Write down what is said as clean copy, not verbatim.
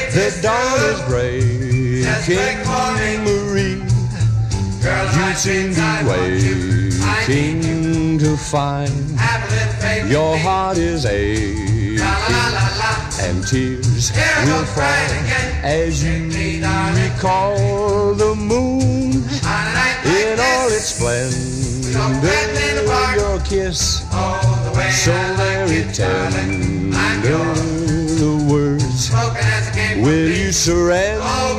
The dawn is breaking, Marie. You seem to be waiting to find your heart is aching, and tears will fall as you recall the moon in all its splendor. Your kiss, so very tender. The words, will you surrender?